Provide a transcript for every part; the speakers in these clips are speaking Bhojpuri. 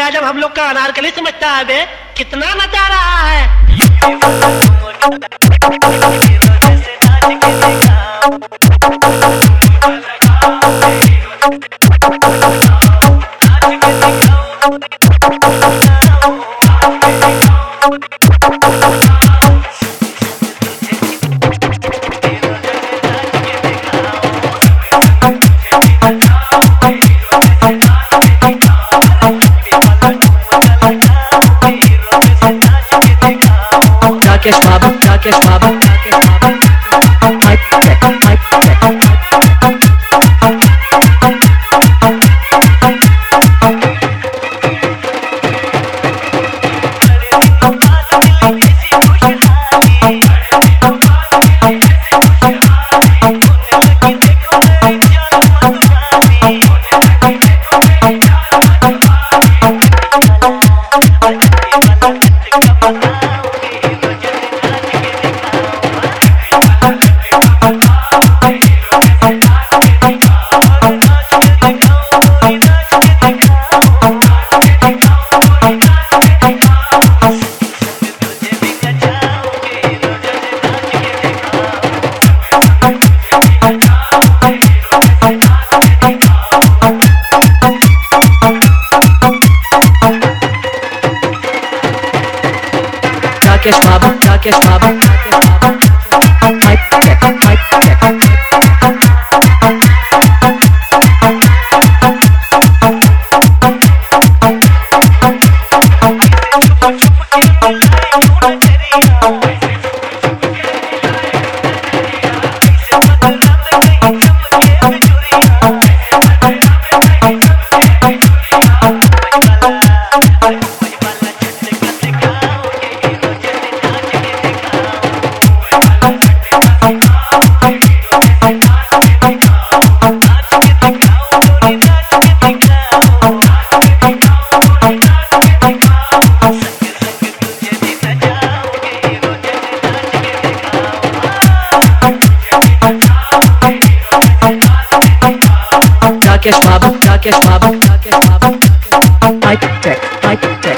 आजम हम लोग का अनारकली समझता है बे, कितना नचा रहा है। Rakesh Babu, Rakesh Babu, Rakesh Babu. Mic check, mic check. Rakesh Babu, Rakesh Babu, Rakesh Babu. Mic check, mic check. Rakesh Babu, Rakesh Babu, Rakesh Babu. Mic check, mic check.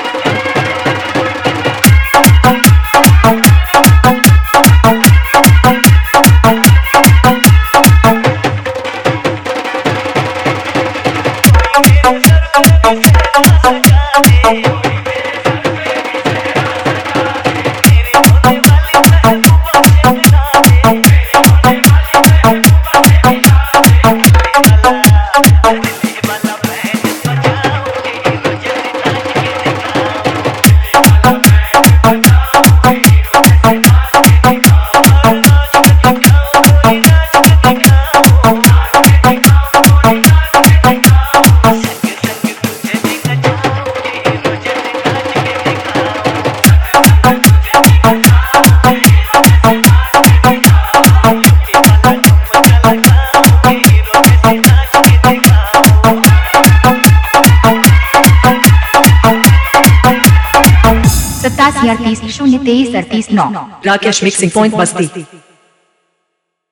सत्तासी 38 0 23 38 9। Rakesh Mixing Point Basti.